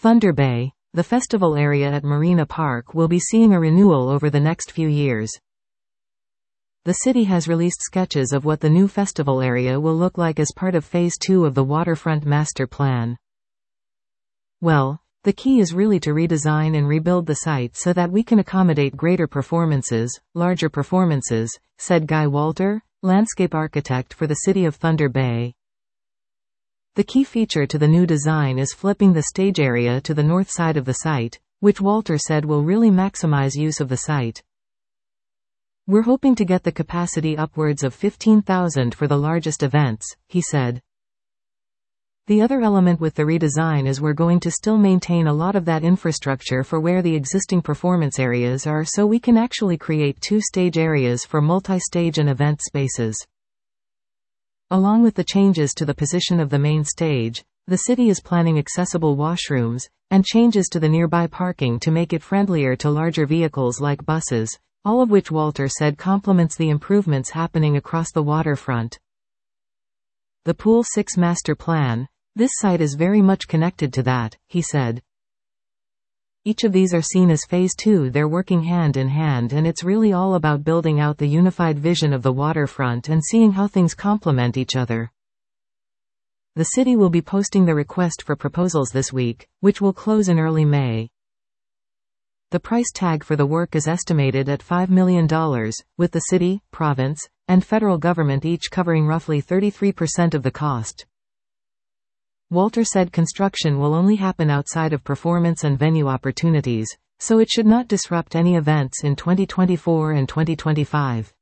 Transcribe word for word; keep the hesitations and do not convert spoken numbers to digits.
Thunder Bay, the festival area at Marina Park, will be seeing a renewal over the next few years. The city has released sketches of what the new festival area will look like as part of Phase two of the Waterfront Master Plan. Well, the key is really to redesign and rebuild the site so that we can accommodate greater performances, larger performances, said Guy Walter, landscape architect for the city of Thunder Bay. The key feature to the new design is flipping the stage area to the north side of the site, which Walter said will really maximize use of the site. We're hoping to get the capacity upwards of fifteen thousand for the largest events, he said. The other element with the redesign is we're going to still maintain a lot of that infrastructure for where the existing performance areas are, so we can actually create two stage areas for multi-stage and event spaces. Along with the changes to the position of the main stage, the city is planning accessible washrooms, and changes to the nearby parking to make it friendlier to larger vehicles like buses, all of which Walter said complements the improvements happening across the waterfront. The Pool six Master Plan, this site is very much connected to that, he said. Each of these are seen as Phase two, they're working hand in hand, and it's really all about building out the unified vision of the waterfront and seeing how things complement each other. The city will be posting the request for proposals this week, which will close in early May. The price tag for the work is estimated at five million dollars, with the city, province, and federal government each covering roughly thirty-three percent of the cost. Walter said construction will only happen outside of performance and venue opportunities, so it should not disrupt any events in twenty twenty-four and twenty twenty-five.